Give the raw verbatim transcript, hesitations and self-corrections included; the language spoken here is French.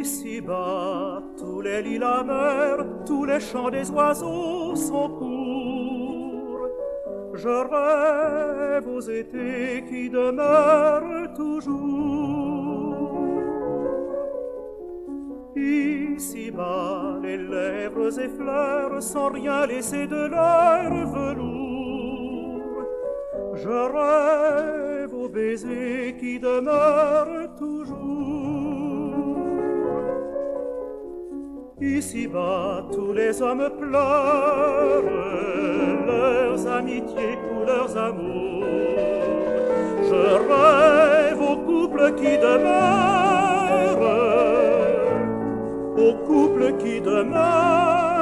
Ici-bas, tous les lilas meurent, tous les chants des oiseaux sont courts. Je rêve aux étés qui demeurent toujours. Ici-bas, les lèvres effleurent sans rien laisser de leur velours. Je rêve aux baisers qui demeurent toujours. Ici-bas, tous les hommes pleurent leurs amitiés ou leurs amours. Je rêve aux couples qui demeurent, aux couples qui demeurent.